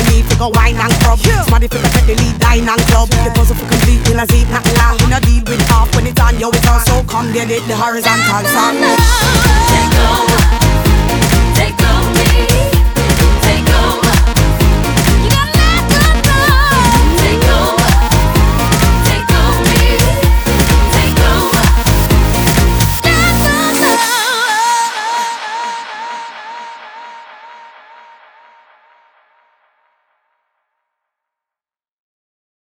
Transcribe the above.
need to go wine and club. Somebody for the the lead dine and club. The puzzle for complete in a seat, not laugh. We no deal with half when it's on, yo, it's all so come get it, the horizontal song. Take over me.